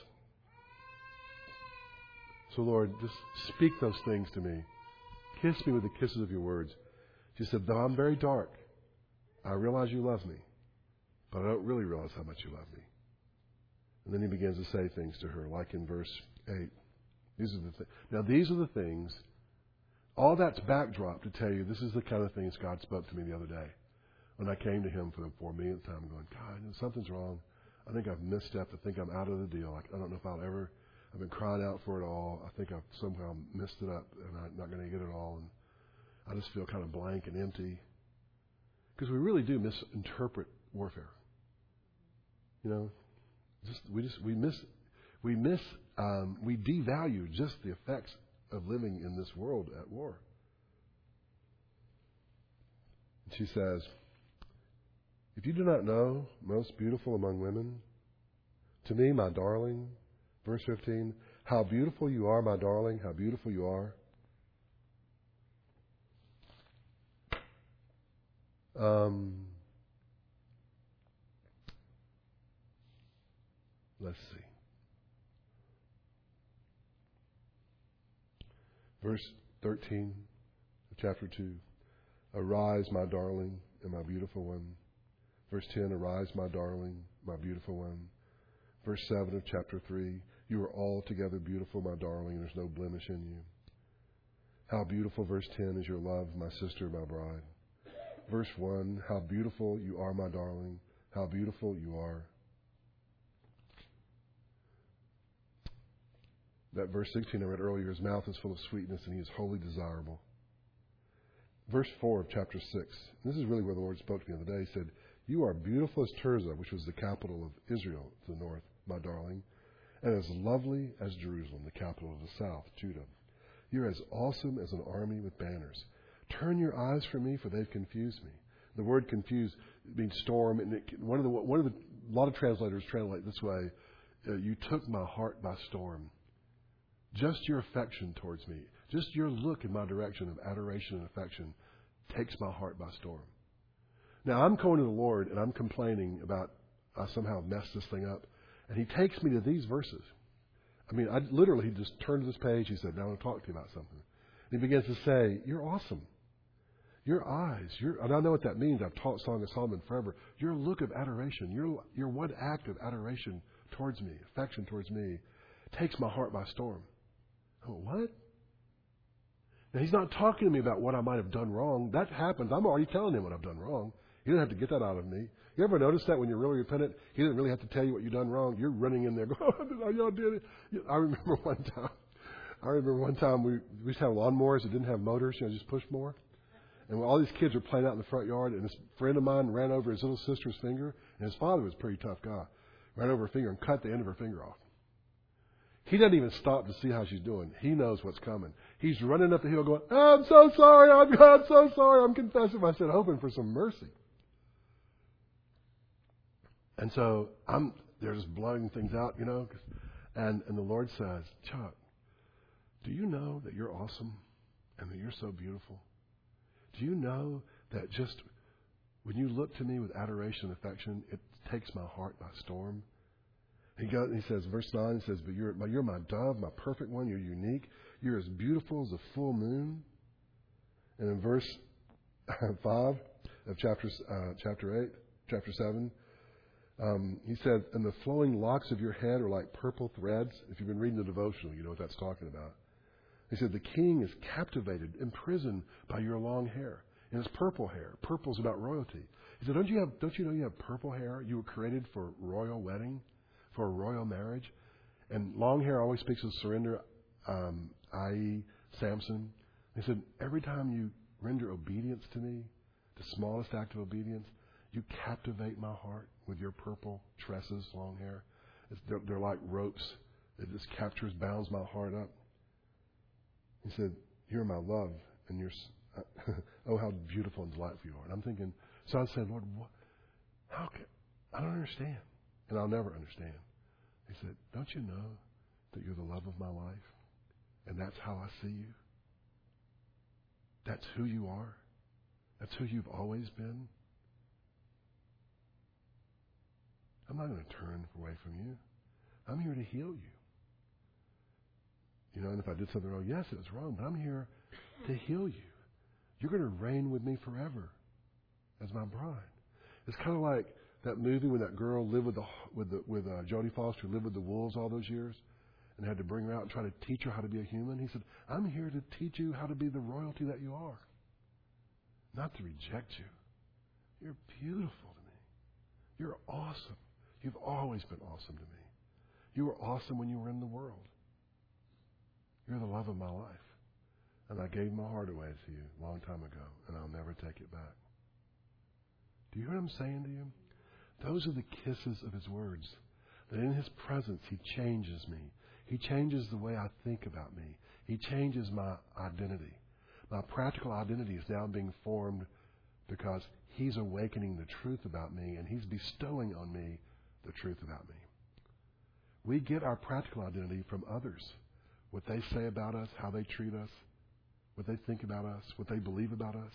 So, Lord, just speak those things to me. Kiss me with the kisses of your words. She said, though I'm very dark, I realize you love me, but I don't really realize how much you love me. And then he begins to say things to her, like in verse 8. These are the things, all that's backdrop to tell you this is the kind of things God spoke to me the other day. When I came to him for the 4 millionth time, going, God, something's wrong. I think I've misstepped. I think I'm out of the deal. I don't know if I'll ever... I've been crying out for it all. I think I've somehow messed it up and I'm not going to get it all. And I just feel kind of blank and empty. Because we really do misinterpret warfare. You know, we devalue just the effects of living in this world at war. And she says, if you do not know, most beautiful among women, to me, my darling, verse 15, how beautiful you are, my darling, how beautiful you are. Let's see. Verse 13 of chapter 2. Arise, my darling, and my beautiful one. Verse 10, arise, my darling, my beautiful one. Verse 7 of chapter 3, you are altogether beautiful, my darling, and there's no blemish in you. How beautiful, verse 10, is your love, my sister, my bride. Verse 1, how beautiful you are, my darling, how beautiful you are. That verse 16 I read earlier, his mouth is full of sweetness and he is wholly desirable. Verse 4 of chapter 6, this is really where the Lord spoke to me the other day. He said, you are beautiful as Tirzah, which was the capital of Israel to the north, my darling, and as lovely as Jerusalem, the capital of the south, Judah. You're as awesome as an army with banners. Turn your eyes from me, for they've confused me. The word confused means storm, and a lot of translators translate this way: you took my heart by storm. Just your affection towards me, just your look in my direction of adoration and affection, takes my heart by storm. Now I'm going to the Lord and I'm complaining about I somehow messed this thing up, and He takes me to these verses. I mean, he just turned to this page. He said, now I want to talk to you about something. And he begins to say, you're awesome. Your eyes, and I know what that means. I've taught Song of Solomon forever. Your look of adoration, your one act of adoration towards me, affection towards me, takes my heart by storm. Oh, what? Now, He's not talking to me about what I might have done wrong. That happens. I'm already telling Him what I've done wrong. He doesn't have to get that out of me. You ever notice that when you're really repentant, He doesn't really have to tell you what you've done wrong. You're running in there going, oh, y'all did it. I remember one time we used to have lawnmowers that didn't have motors, just push more. And all these kids were playing out in the front yard, and this friend of mine ran over his little sister's finger, and his father was a pretty tough guy. Ran over her finger and cut the end of her finger off. He doesn't even stop to see how she's doing. He knows what's coming. He's running up the hill going, I'm so sorry, I'm so sorry, I'm confessing. I said, hoping for some mercy. And so they're just blowing things out, and the Lord says, Chuck, do you know that you're awesome and that you're so beautiful? Do you know that just when you look to me with adoration and affection, it takes my heart by storm? He says, verse 9, he says, but you're my dove, my perfect one. You're unique. You're as beautiful as a full moon. And in verse 5 of chapter 7, he said, and the flowing locks of your head are like purple threads. If you've been reading the devotional, you know what that's talking about. He said, the king is captivated, imprisoned by your long hair. And it's purple hair. Purple's about royalty. He said, don't you know you have purple hair? You were created for royal wedding, for a royal marriage. And long hair always speaks of surrender, i.e. Samson. He said, every time you render obedience to me, the smallest act of obedience, you captivate my heart with your purple tresses, long hair. They're like ropes. It just captures, bounds my heart up. He said, you're my love, and you're, oh, how beautiful and delightful you are. And I'm thinking, so I said, Lord, I don't understand, and I'll never understand. He said, don't you know that you're the love of my life, and that's how I see you? That's who you are. That's who you've always been. I'm not going to turn away from you. I'm here to heal you. And if I did something wrong, yes, it was wrong, but I'm here to heal you. You're going to reign with me forever as my bride. It's kind of like that movie when that girl lived with Jodie Foster, lived with the wolves all those years, and had to bring her out and try to teach her how to be a human. He said, I'm here to teach you how to be the royalty that you are, not to reject you. You're beautiful to me. You're awesome. You've always been awesome to me. You were awesome when you were in the world. You're the love of my life. And I gave my heart away to you a long time ago, and I'll never take it back. Do you hear what I'm saying to you? Those are the kisses of his words. That in his presence, he changes me. He changes the way I think about me. He changes my identity. My practical identity is now being formed because he's awakening the truth about me, and he's bestowing on me the truth about me. We get our practical identity from others. What they say about us, how they treat us, what they think about us, what they believe about us,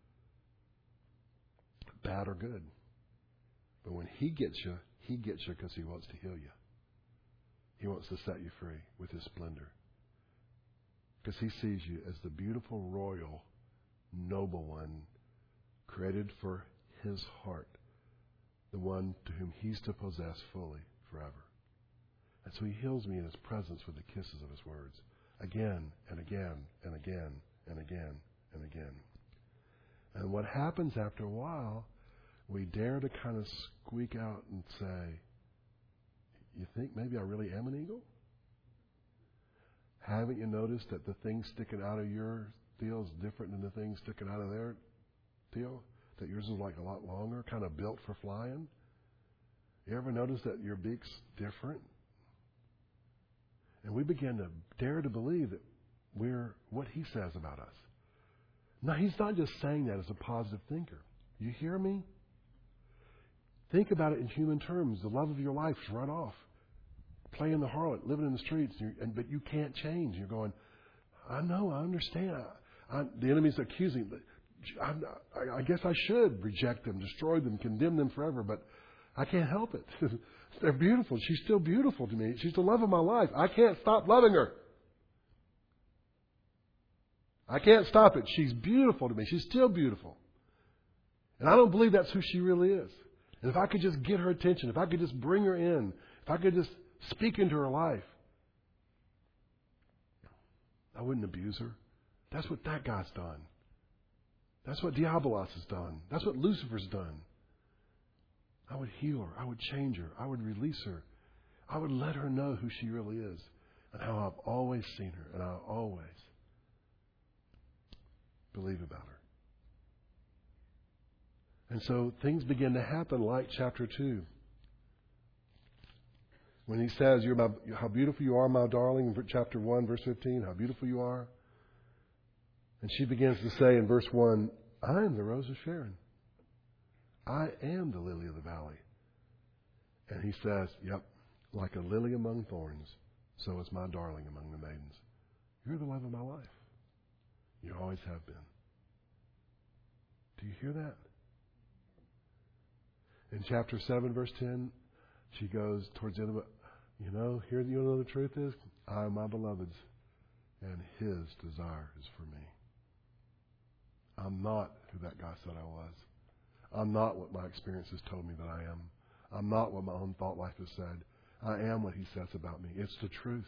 bad or good. But when he gets you because he wants to heal you. He wants to set you free with his splendor. Because he sees you as the beautiful, royal, noble one created for his heart, the one to whom he's to possess fully forever. And so he heals me in his presence with the kisses of his words, again and again and again and again and again. And what happens after a while, we dare to kind of squeak out and say, you think maybe I really am an eagle? Haven't you noticed that the thing sticking out of your tail is different than the thing sticking out of their tail? That yours is like a lot longer, kind of built for flying? You ever notice that your beak's different? And we begin to dare to believe that we're what he says about us. Now, he's not just saying that as a positive thinker. You hear me? Think about it in human terms. The love of your life's run off. Playing the harlot, living in the streets, but you can't change. You're going, I know, I understand. The enemy's accusing, but I guess I should reject them, destroy them, condemn them forever, but I can't help it. They're beautiful. She's still beautiful to me. She's the love of my life. I can't stop loving her. I can't stop it. She's beautiful to me. She's still beautiful. And I don't believe that's who she really is. And if I could just get her attention, if I could just bring her in, if I could just speak into her life, I wouldn't abuse her. That's what that guy's done. That's what Diabolos has done. That's what Lucifer's done. I would heal her. I would change her. I would release her. I would let her know who she really is and how I've always seen her and I always believe about her. And so things begin to happen like chapter 2. When he says, how beautiful you are, my darling, in chapter 1, verse 15, how beautiful you are. And she begins to say in verse 1, I am the rose of Sharon. I am the lily of the valley. And he says, yep, like a lily among thorns, so is my darling among the maidens. You're the love of my life. You always have been. Do you hear that? In chapter 7, verse 10, she goes towards the end of it, you know the truth is? I am my beloved's, and his desire is for me. I'm not who that guy said I was. I'm not what my experiences told me that I am. I'm not what my own thought life has said. I am what he says about me. It's the truth.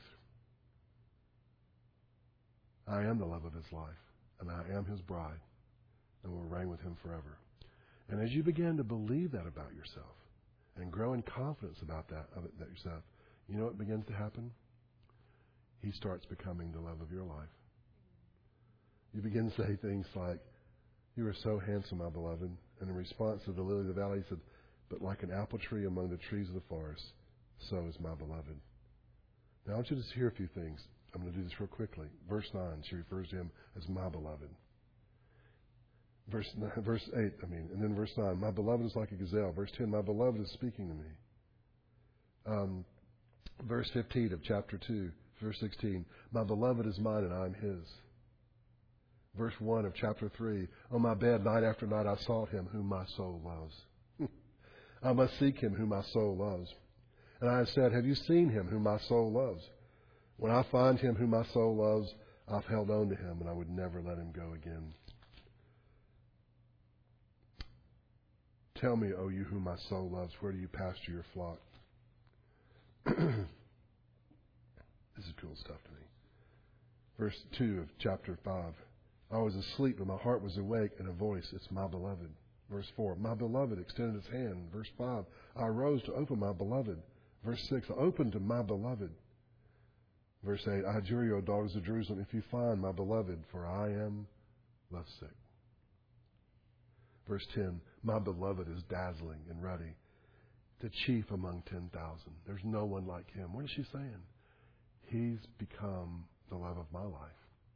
I am the love of his life, and I am his bride, and will reign with him forever. And as you begin to believe that about yourself and grow in confidence about that yourself, you know what begins to happen? He starts becoming the love of your life. You begin to say things like, you are so handsome, my beloved. And in response to the lily of the valley, he said, but like an apple tree among the trees of the forest, so is my beloved. Now I want you to just hear a few things. I'm going to do this real quickly. Verse 9, she refers to him as my beloved. Verse 8, and then verse 9, my beloved is like a gazelle. Verse 10, my beloved is speaking to me. Verse 15 of chapter 2, verse 16, my beloved is mine and I am his. Verse 1 of chapter 3, on my bed night after night I sought him whom my soul loves. I must seek him whom my soul loves. And I have said, have you seen him whom my soul loves? When I find him whom my soul loves, I've held on to him and I would never let him go again. Tell me, O you whom my soul loves, where do you pasture your flock? This is cool stuff to me. Verse 2 of chapter 5. I was asleep, but my heart was awake, and a voice, it's my beloved. Verse 4, my beloved extended his hand. Verse 5, I arose to open my beloved. Verse 6, I opened to my beloved. Verse 8, I adjure you, O daughters of Jerusalem, if you find my beloved, for I am lovesick. Verse 10, my beloved is dazzling and ruddy, the chief among 10,000. There's no one like him. What is she saying? He's become the love of my life.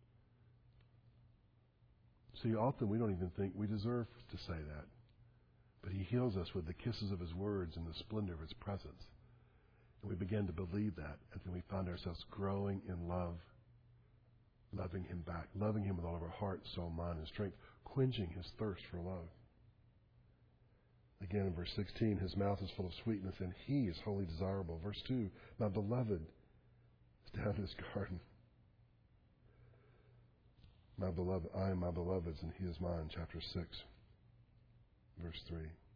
See, often we don't even think we deserve to say that. But he heals us with the kisses of his words and the splendor of his presence. And we begin to believe that. And then we find ourselves growing in love, loving him back, loving him with all of our heart, soul, mind, and strength, quenching his thirst for love. Again, in verse 16, his mouth is full of sweetness, and he is wholly desirable. Verse 2, my beloved is down in his garden. My beloved, I am my beloved's, and he is mine. Chapter 6, verse 3.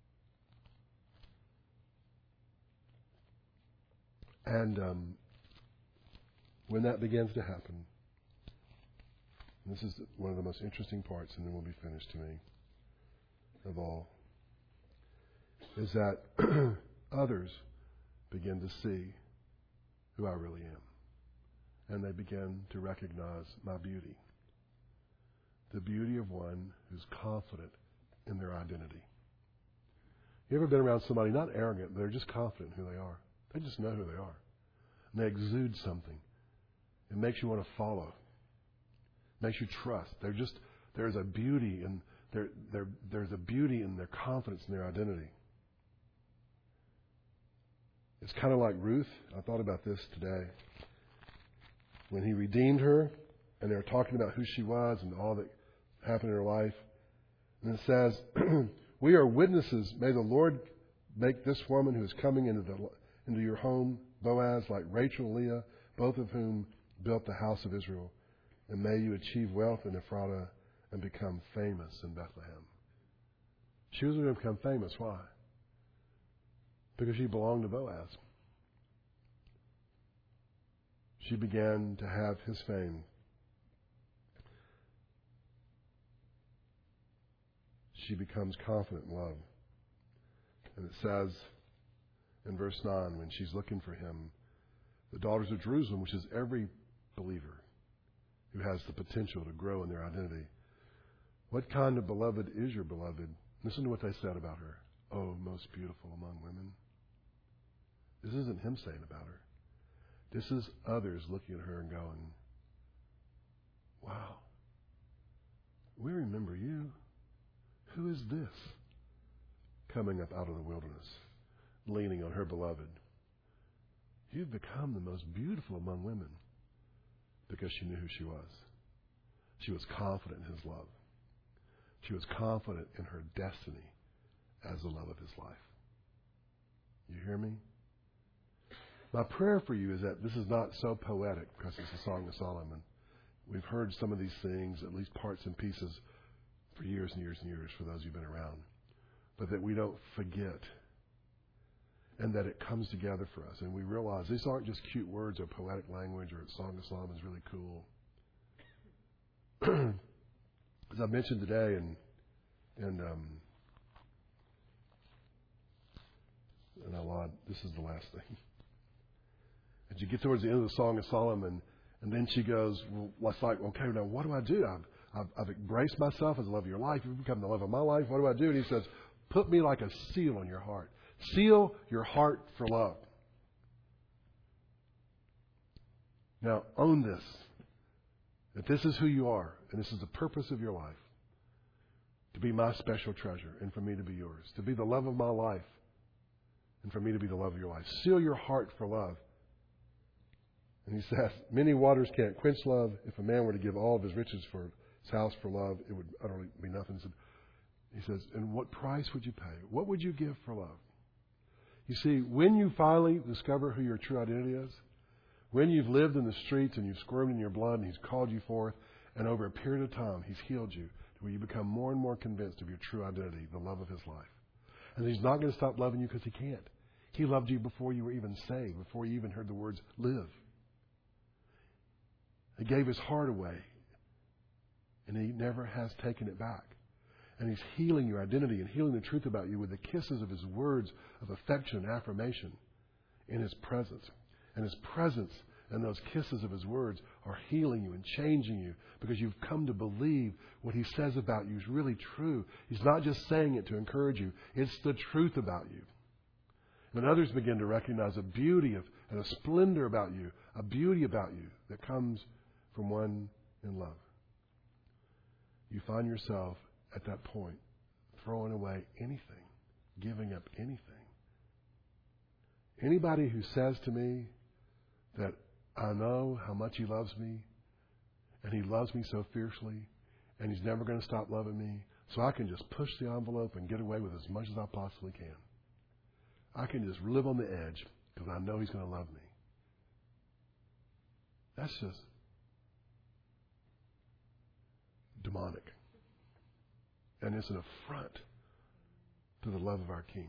And when that begins to happen, and this is one of the most interesting parts, and then we'll be finished to me, of all, is that others begin to see who I really am. And they begin to recognize my beauty. The beauty of one who's confident in their identity. You ever been around somebody, not arrogant, but they're just confident in who they are? They just know who they are. And they exude something. It makes you want to follow. It makes you trust. There's a beauty in there's a beauty in their confidence in their identity. It's kind of like Ruth. I thought about this today. When he redeemed her, and they were talking about who she was and all that happened in her life. And it says, we are witnesses. May the Lord make this woman who is coming into your home, Boaz, like Rachel and Leah, both of whom built the house of Israel. And may you achieve wealth in Ephrathah and become famous in Bethlehem. She was going to become famous. Why? Because she belonged to Boaz. She began to have his fame. She becomes confident in love. And it says in verse 9, when she's looking for him, the daughters of Jerusalem, which is every believer who has the potential to grow in their identity. What kind of beloved is your beloved? Listen to what they said about her. Oh, most beautiful among women. This isn't him saying about her. This is others looking at her and going, wow, we remember you. Who is this coming up out of the wilderness, leaning on her beloved? You've become the most beautiful among women, because she knew who she was. She was confident in his love. She was confident in her destiny as the love of his life. You hear me? My prayer for you is that this is not so poetic because it's a Song of Solomon. We've heard some of these things, at least parts and pieces, for years and years and years, for those who've been around. But that we don't forget, and that it comes together for us. And we realize these aren't just cute words or poetic language or Song of Solomon is really cool. As I mentioned today, and I lied, this is the last thing. As you get towards the end of the Song of Solomon, and then she goes, well, it's like, okay, now what do I do? I've embraced myself as the love of your life. You've become the love of my life. What do I do? And he says, put me like a seal on your heart. Seal your heart for love. Now, own this. That this is who you are, and this is the purpose of your life. To be my special treasure, and for me to be yours. To be the love of my life, and for me to be the love of your life. Seal your heart for love. And he says, many waters can't quench love. If a man were to give all of his riches for his house for love, it would utterly be nothing. He says, and what price would you pay? What would you give for love? You see, when you finally discover who your true identity is, when you've lived in the streets and you've squirmed in your blood and he's called you forth, and over a period of time he's healed you, to where you become more and more convinced of your true identity, the love of his life. And he's not going to stop loving you because he can't. He loved you before you were even saved, before you even heard the words live. He gave his heart away, and he never has taken it back. And he's healing your identity and healing the truth about you with the kisses of his words of affection and affirmation in his presence. And his presence and those kisses of his words are healing you and changing you because you've come to believe what he says about you is really true. He's not just saying it to encourage you. It's the truth about you. When others begin to recognize a beauty and a splendor about you, a beauty about you that comes from one in love, you find yourself at that point throwing away anything, giving up anything. Anybody who says to me that I know how much he loves me, and he loves me so fiercely, and he's never going to stop loving me, so I can just push the envelope and get away with as much as I possibly can. I can just live on the edge because I know he's going to love me. That's just demonic. And it's an affront to the love of our King.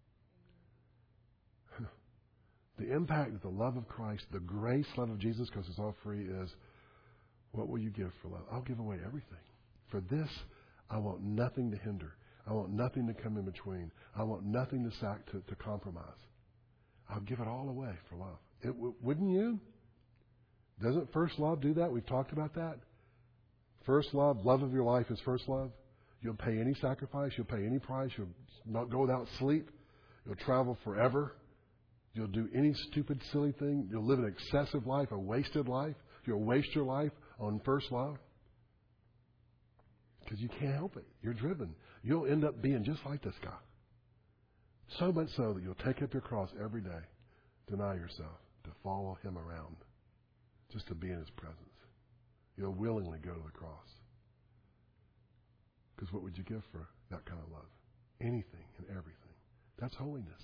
The impact of the love of Christ, the grace love of Jesus, because it's all free, is what will you give for love? I'll give away everything. For this, I want nothing to hinder. I want nothing to come in between. I want nothing to compromise. I'll give it all away for love. Wouldn't you? Doesn't first love do that? We've talked about that. First love of your life is first love. You'll pay any sacrifice. You'll pay any price. You'll not go without sleep. You'll travel forever. You'll do any stupid, silly thing. You'll live an excessive life, a wasted life. You'll waste your life on first love. Because you can't help it. You're driven. You'll end up being just like this guy. So much so that you'll take up your cross every day, deny yourself, to follow him around, just to be in his presence. You'll willingly go to the cross. Because what would you give for that kind of love? Anything and everything. That's holiness.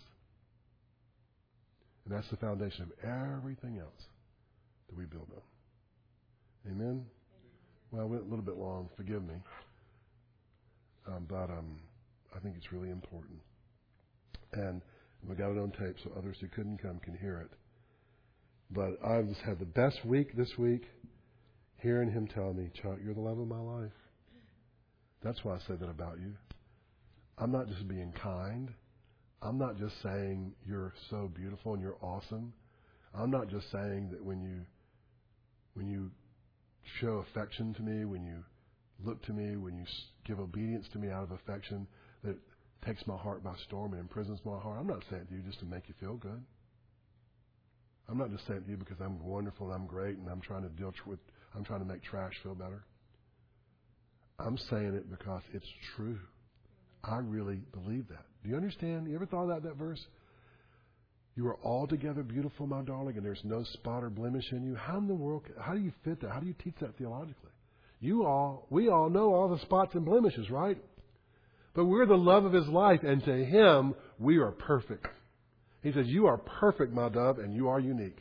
And that's the foundation of everything else that we build on. Amen? Well, I went a little bit long. Forgive me. But I think it's really important. And we got it on tape so others who couldn't come can hear it. But I've just had the best week this week hearing him tell me, Chuck, you're the love of my life. That's why I say that about you. I'm not just being kind. I'm not just saying you're so beautiful and you're awesome. I'm not just saying that when you show affection to me, when you look to me, when you give obedience to me out of affection, that takes my heart by storm and imprisons my heart. I'm not saying it to you just to make you feel good. I'm not just saying it to you because I'm wonderful and I'm great and I'm trying to make trash feel better. I'm saying it because it's true. I really believe that. Do you understand? You ever thought about that verse? You are altogether beautiful, my darling, and there's no spot or blemish in you. How in the world, how do you fit that? How do you teach that theologically? We all know all the spots and blemishes, right? But we're the love of His life, and to Him, we are perfect. He says, you are perfect, my dove, and you are unique.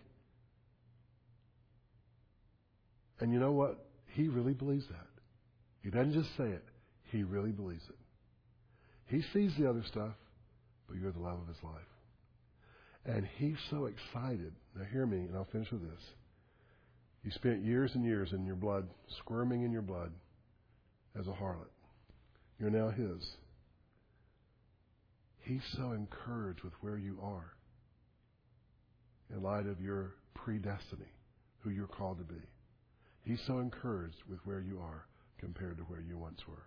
And you know what? He really believes that. He doesn't just say it. He really believes it. He sees the other stuff, but you're the love of His life. And He's so excited. Now hear me, and I'll finish with this. You spent years and years in your blood, squirming in your blood as a harlot. You're now His. He's so encouraged with where you are in light of your predestiny, who you're called to be. He's so encouraged with where you are compared to where you once were.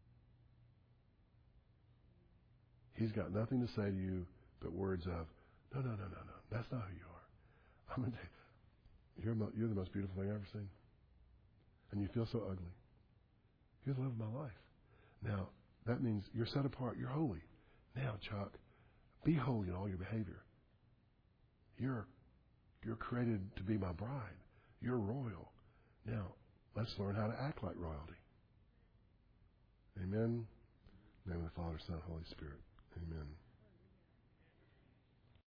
He's got nothing to say to you but words of, no. That's not who you are. I'm going to tell you, you're the most beautiful thing I've ever seen. And you feel so ugly. You're the love of my life. Now, that means you're set apart. You're holy. Now, Chuck, be holy in all your behavior. You're created to be my bride. You're royal. Now, let's learn how to act like royalty. Amen. In the name of the Father, Son, Holy Spirit. Amen.